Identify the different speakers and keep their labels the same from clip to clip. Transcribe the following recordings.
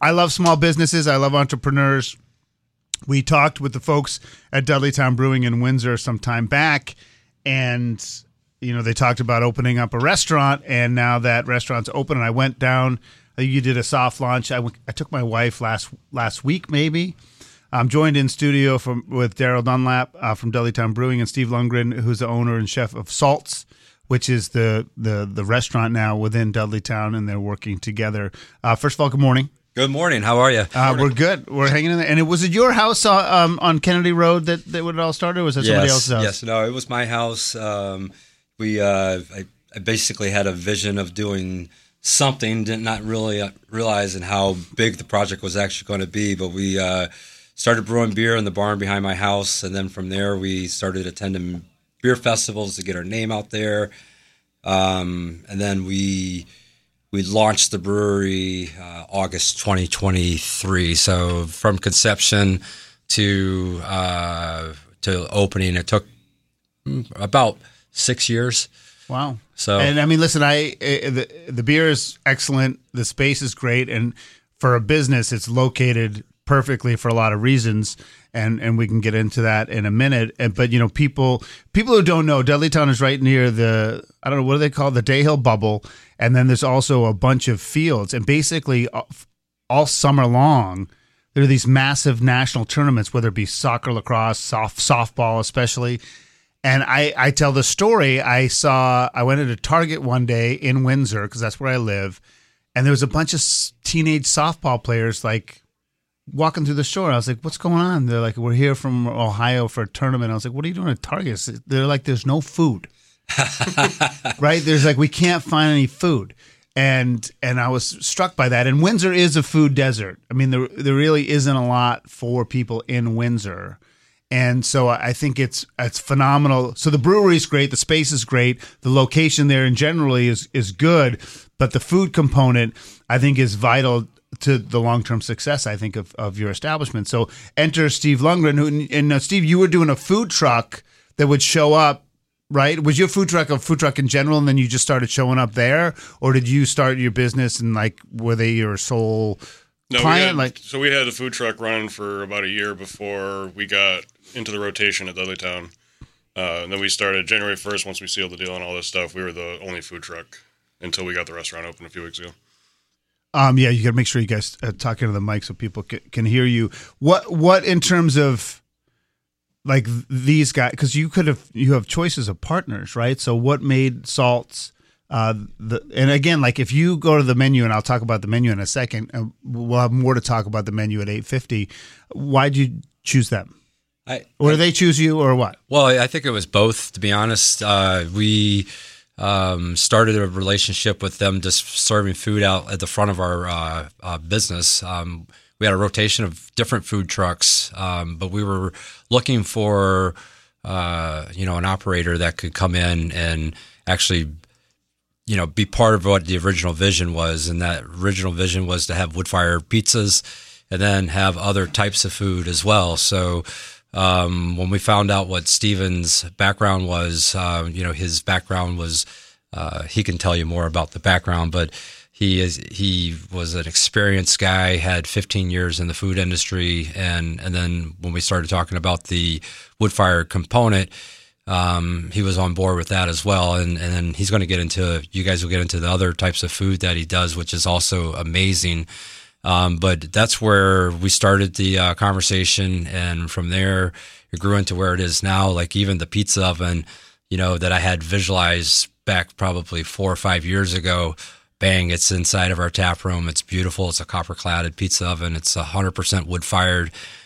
Speaker 1: I love small businesses. I love entrepreneurs. We talked with the folks at Dudleytown Brewing in Windsor some time back, and they talked about opening up a restaurant, and now that restaurant's open, and I went down. I think you did a soft launch. I took my wife last week, maybe. I'm joined in studio with Daryl Dunlap from Dudleytown Brewing and Steve Lundgren, who's the owner and chef of Salts, which is the restaurant now within Dudleytown, and they're working together. First of all, good morning.
Speaker 2: Good morning. How are you?
Speaker 1: We're good. We're hanging in there. And was it your house on Kennedy Road that it all started, or was that somebody else's house?
Speaker 2: Yes. No, it was my house. I basically had a vision of doing something, did not really realizing how big the project was actually going to be, but we started brewing beer in the barn behind my house, and then from there we started attending beer festivals to get our name out there, and then we launched the brewery August 2023. So from conception to opening, it took about 6 years.
Speaker 1: Wow.
Speaker 2: So,
Speaker 1: and I mean, listen, the beer is excellent. The space is great, and for a business, it's located perfectly for a lot of reasons, and we can get into that in a minute. But people who don't know, Dudleytown is right near the, I don't know, what do they call it? The Dayhill Bubble, and then there's also a bunch of fields, and basically all summer long there are these massive national tournaments, whether it be soccer, lacrosse, softball especially. And I tell the story. I went into Target one day in Windsor, because that's where I live, and there was a bunch of teenage softball players walking through the store. I was like, what's going on? They're like, we're here from Ohio for a tournament. I was like, what are you doing at Target? They're like, there's no food. Right? There's we can't find any food. And I was struck by that. And Windsor is a food desert. I mean, there really isn't a lot for people in Windsor. And so I think it's phenomenal. So the brewery's great. The space is great. The location there in generally is good. But the food component, I think, is vital to the long-term success, I think, of your establishment. So enter Steve Lundgren. And Steve, you were doing a food truck that would show up, right? Was your food truck a food truck in general, and then you just started showing up there? Or did you start your business and were they your sole client?
Speaker 3: So we had a food truck running for about a year before we got into the rotation at Dudleytown. And then we started January 1st, once we sealed the deal and all this stuff. We were the only food truck until we got the restaurant open a few weeks ago.
Speaker 1: Yeah, you got to make sure you guys talk into the mic so people can hear you. What in terms of these guys, because you have choices of partners, right? So what made Salts and again, if you go to the menu, and I'll talk about the menu in a second, we'll have more to talk about the menu at 8:50. Why'd you choose them? Or did they choose you, or what?
Speaker 2: Well, I think it was both, to be honest. We started a relationship with them, just serving food out at the front of our business. We had a rotation of different food trucks, but we were looking for an operator that could come in and actually be part of what the original vision was. And that original vision was to have wood-fired pizzas and then have other types of food as well. So when we found out what Steven's background was, his background was, he can tell you more about the background, but he was an experienced guy, had 15 years in the food industry. And then when we started talking about the wood-fired component, he was on board with that as well. And then he's going to you guys will get into the other types of food that he does, which is also amazing. But that's where we started the conversation, and from there it grew into where it is now. Even the pizza oven, that I had visualized back probably 4 or 5 years ago. Bang! It's inside of our tap room. It's beautiful. It's a copper-cladded pizza oven. It's 100% wood-fired.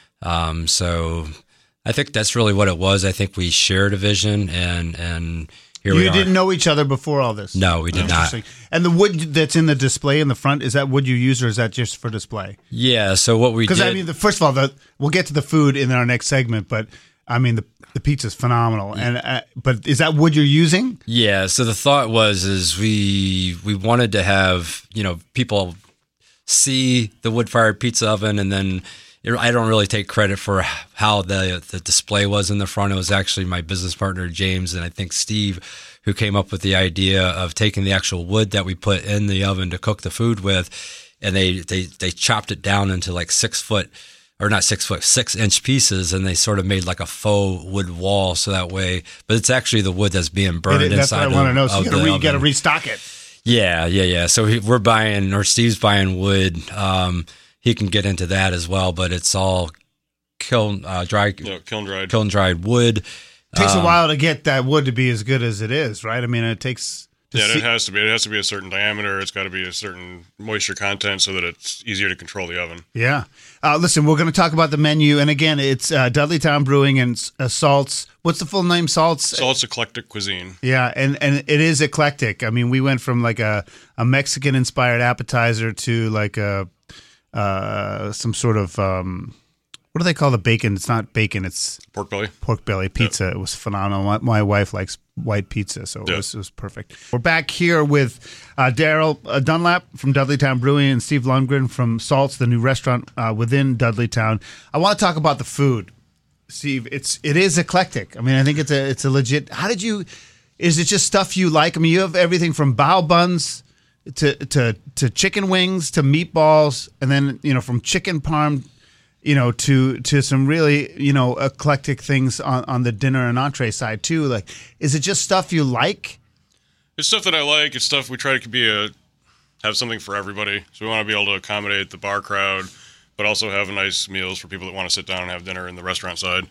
Speaker 2: So I think that's really what it was. I think we shared a vision, and here we are.
Speaker 1: You didn't know each other before all this?
Speaker 2: No, we did not.
Speaker 1: And the wood that's in the display in the front, is that wood you use, or is that just for display?
Speaker 2: Yeah, so what we did...
Speaker 1: Because, first of all, we'll get to the food in our next segment, but, the pizza's phenomenal. And but is that wood you're using?
Speaker 2: Yeah, so the thought was we wanted to have, people see the wood-fired pizza oven, and then... I don't really take credit for how the display was in the front. It was actually my business partner, James, and I think Steve, who came up with the idea of taking the actual wood that we put in the oven to cook the food with and they chopped it down into like 6 foot, or not 6 foot, 6-inch pieces, and they sort of made like a faux wood wall, so that way. But it's actually the wood that's being burned inside.
Speaker 1: That's what I want to know. So you got to restock it.
Speaker 2: Yeah. So we're buying, or Steve's buying wood. He can get into that as well, but it's all kiln dried wood.
Speaker 1: It takes a while to get that wood to be as good as it is, right? I mean, it takes.
Speaker 3: It has to be. It has to be a certain diameter. It's got to be a certain moisture content so that it's easier to control the oven.
Speaker 1: Yeah. Listen, we're going to talk about the menu, and again, it's Dudleytown Brewing and Salts. What's the full name? Salts.
Speaker 3: Salts Eclectic Cuisine.
Speaker 1: Yeah, and it is eclectic. I mean, we went from like a Mexican inspired appetizer to like some sort of what do they call the bacon? It's not bacon. It's
Speaker 3: pork belly
Speaker 1: pizza.
Speaker 3: Yeah.
Speaker 1: It was phenomenal. My wife likes white pizza, so it was perfect. We're back here with Daryl Dunlap from Dudleytown Brewing and Steve Lundgren from Salts, the new restaurant within Dudleytown. I want to talk about the food, Steve. It is eclectic. I mean, I think it's a legit. Is it just stuff you like? I mean, you have everything from bao buns to chicken wings to meatballs, and then from chicken parm. To some really, eclectic things on the dinner and entree side too. Like, is it just stuff you like?
Speaker 3: It's stuff that I like. It's stuff we try to have something for everybody. So we want to be able to accommodate the bar crowd, but also have nice meals for people that want to sit down and have dinner in the restaurant side.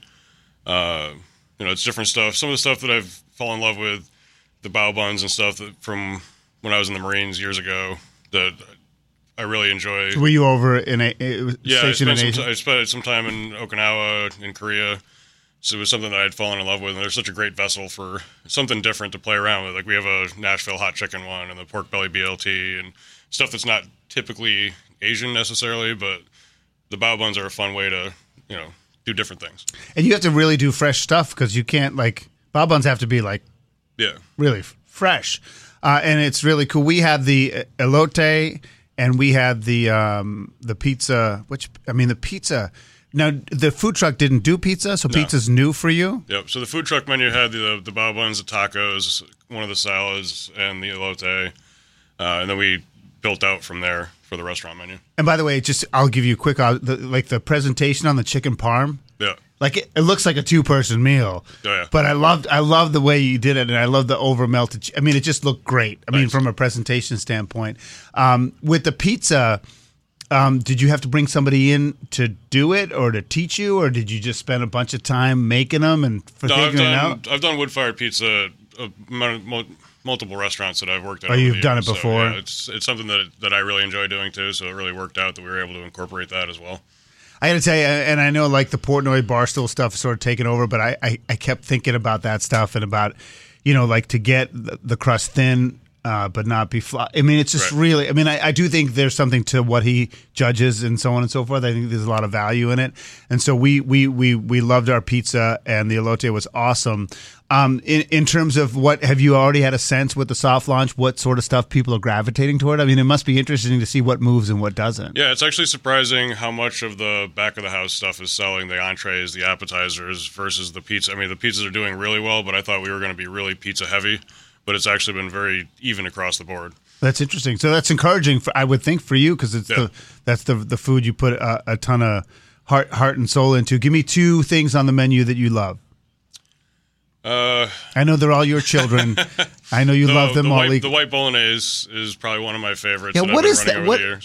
Speaker 3: It's different stuff. Some of the stuff that I've fallen in love with, the bao buns and stuff from when I was in the Marines years ago, that I really enjoy.
Speaker 1: So were you over in a station in Asia?
Speaker 3: I spent some time in Okinawa, in Korea. So it was something that I had fallen in love with. And there's such a great vessel for something different to play around with. Like we have a Nashville hot chicken one and the pork belly BLT and stuff that's not typically Asian necessarily, but the bao buns are a fun way to, do different things.
Speaker 1: And you have to really do fresh stuff because you can't bao buns have to be really fresh. And it's really cool. We have the elote. And we had the pizza, the pizza. Now, the food truck didn't do pizza, so pizza's new for you?
Speaker 3: Yep. So the food truck menu had the bao buns, the tacos, one of the salads, and the elote. And then we built out from there for the restaurant menu.
Speaker 1: And by the way, I'll give you a quick, the presentation on the chicken parm.
Speaker 3: Yeah.
Speaker 1: It looks like a 2-person meal.
Speaker 3: Oh, yeah.
Speaker 1: But I loved the way you did it, and I love the over melted. I mean, it just looked great. I mean, from a presentation standpoint. With the pizza, did you have to bring somebody in to do it, or to teach you, or did you just spend a bunch of time making them and figuring it out?
Speaker 3: I've done wood-fired pizza at multiple restaurants that I've worked at.
Speaker 1: Oh, you've done it before?
Speaker 3: So, it's something that I really enjoy doing too. So it really worked out that we were able to incorporate that as well.
Speaker 1: I got to tell you, and I know the Portnoy Barstool stuff is sort of taken over, but I kept thinking about that stuff and about, to get the crust thin, but not be flat. I mean, it's just really, I do think there's something to what he judges and so on and so forth. I think there's a lot of value in it. And so we loved our pizza, and the elote was awesome. In terms of have you already had a sense with the soft launch, what sort of stuff people are gravitating toward? I mean, it must be interesting to see what moves and what doesn't.
Speaker 3: Yeah, it's actually surprising how much of the back of the house stuff is selling, the entrees, the appetizers versus the pizza. I mean, the pizzas are doing really well, but I thought we were going to be really pizza heavy, but it's actually been very even across the board.
Speaker 1: That's interesting. So that's encouraging, I would think, for you, because that's the food you put a ton of heart and soul into. Give me 2 things on the menu that you love. I know they're all your children. I know you love them all.
Speaker 3: The white bolognese is probably one of my favorites.
Speaker 1: Yeah, what is that?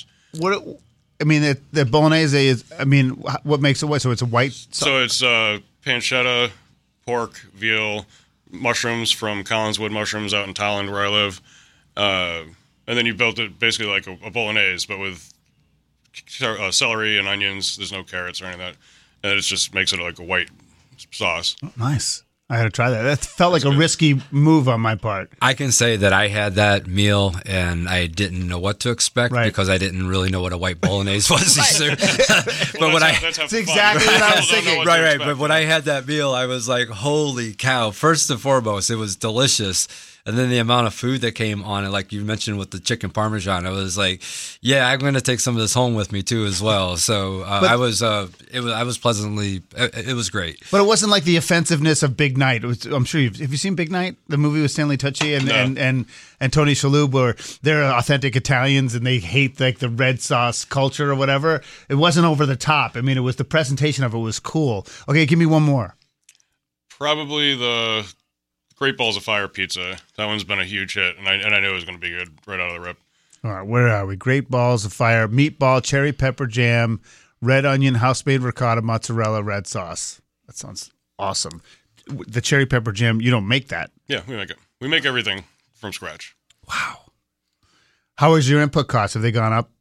Speaker 1: The bolognese is. What makes it white? So it's a white.
Speaker 3: So it's pancetta, pork, veal, mushrooms from Collinswood Mushrooms out in Tolland, where I live, and then you built it basically like a bolognese, but with celery and onions. There's no carrots or any of that, and it just makes it like a white sauce.
Speaker 1: Oh, nice. I had to try that. That felt like a risky move on my part.
Speaker 2: I can say that I had that meal and I didn't know what to expect because I didn't really know what a white bolognese was either.
Speaker 1: That's exactly what I was thinking.
Speaker 2: Right. But when I had that meal, I was like, holy cow. First and foremost, it was delicious. And then the amount of food that came on it, like you mentioned with the chicken parmesan, I was like, yeah, I'm going to take some of this home with me too as well. So I was pleasantly, it was great.
Speaker 1: But it wasn't like the offensiveness of Big Night. It was, I'm sure have you seen Big Night? The movie with Stanley Tucci and Tony Shalhoub, where they're authentic Italians and they hate like the red sauce culture or whatever. It wasn't over the top. I mean, it was the presentation of it was cool. Okay, give me one more.
Speaker 3: Probably the Great Balls of Fire pizza. That one's been a huge hit, and I knew it was going to be good right out of the rip.
Speaker 1: All right, where are we? Great Balls of Fire, meatball, cherry pepper jam, red onion, house-made ricotta, mozzarella, red sauce. That sounds awesome. The cherry pepper jam, you don't make that.
Speaker 3: Yeah, we make it. We make everything from scratch.
Speaker 1: Wow. How is your input costs? Have they gone up?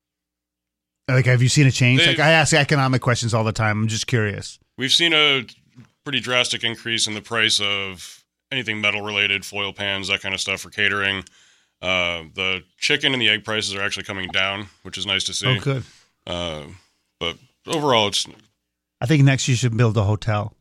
Speaker 1: Like, have you seen a change? Like, I ask economic questions all the time. I'm just curious.
Speaker 3: We've seen a pretty drastic increase in the price of anything metal related, foil pans, that kind of stuff for catering. The chicken and the egg prices are actually coming down, which is nice to see.
Speaker 1: Oh, good.
Speaker 3: But overall, it's.
Speaker 1: I think next you should build a hotel.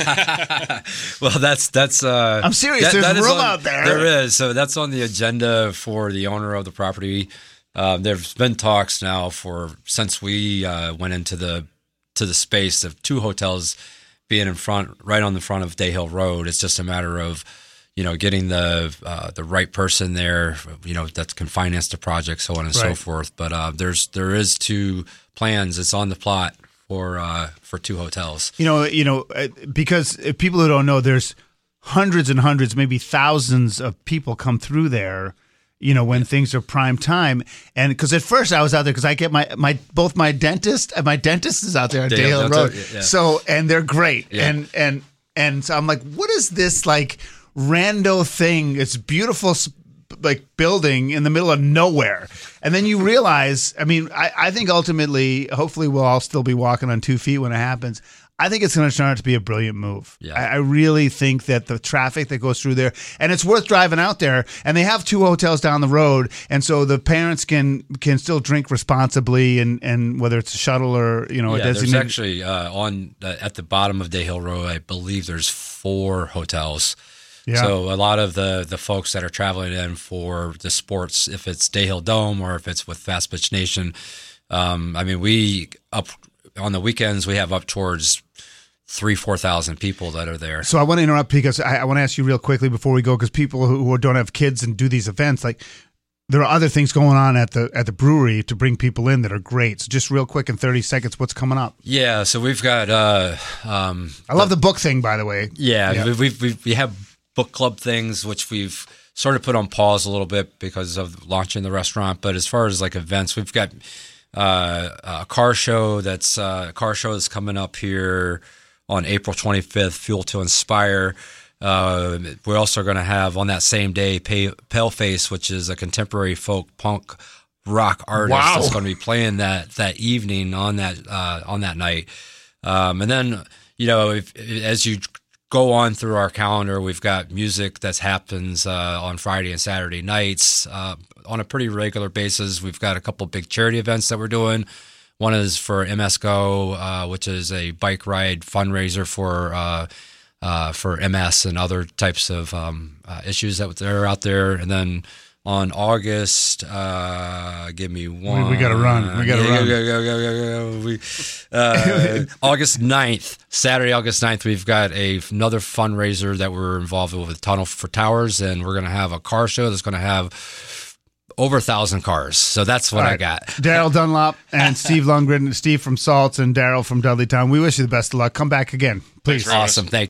Speaker 2: Well, that's.
Speaker 1: I'm serious. There's room out there.
Speaker 2: There is. So that's on the agenda for the owner of the property. There's been talks now since we went into the space of 2 hotels being right on the front of Day Hill Road. It's just a matter of, getting the right person there, that can finance the project, so on and so forth. But there is 2 plans. It's on the plot for 2 hotels.
Speaker 1: Because people who don't know, there's hundreds and hundreds, maybe thousands of people come through there. When things are prime time. And because at first I was out there because I get both my dentist and my dentist is out there on Day Hill Road. So, and they're great. Yeah. And so I'm like, what is this like rando thing? It's beautiful, like building in the middle of nowhere. And then you realize, I think ultimately, hopefully we'll all still be walking on 2 feet when it happens. I think it's going to turn out to be a brilliant move. Yeah. I really think that the traffic that goes through there, and it's worth driving out there, and they have 2 hotels down the road, and so the parents can still drink responsibly, and whether it's a shuttle or, a designated.
Speaker 2: There's actually at the bottom of Day Hill Road, I believe there's 4 hotels. Yeah. So a lot of the folks that are traveling in for the sports, if it's Day Hill Dome or if it's with Fast Pitch Nation, we up on the weekends we have up towards 3,000-4,000 people that are there.
Speaker 1: So I want to interrupt because I want to ask you real quickly before we go, because people who don't have kids and do these events, like there are other things going on at the brewery to bring people in that are great. So just real quick in 30 seconds, what's coming up?
Speaker 2: Yeah, so we've got.
Speaker 1: I love the book thing, by the way.
Speaker 2: Yeah. We have book club things which we've sort of put on pause a little bit because of launching the restaurant. But as far as like events, we've got a car show that's coming up here on April 25th, Fuel to Inspire. We're also going to have on that same day Paleface, which is a contemporary folk punk rock artist that's going to be playing that evening on that night. And then as you go on through our calendar, we've got music that happens on Friday and Saturday nights on a pretty regular basis. We've got a couple big charity events that we're doing. One is for MS Go, which is a bike ride fundraiser for MS and other types of issues that are out there. And then on August, give me one.
Speaker 1: We got to run.
Speaker 2: Go. August 9th, Saturday, August 9th, we've got another fundraiser that we're involved with Tunnel for Towers, and we're going to have a car show that's going to have over 1,000 cars. So that's what I got.
Speaker 1: Daryl Dunlop and Steve Lundgren, Steve from Salts and Daryl from Dudleytown. We wish you the best of luck. Come back again, please.
Speaker 2: Awesome. Thank you.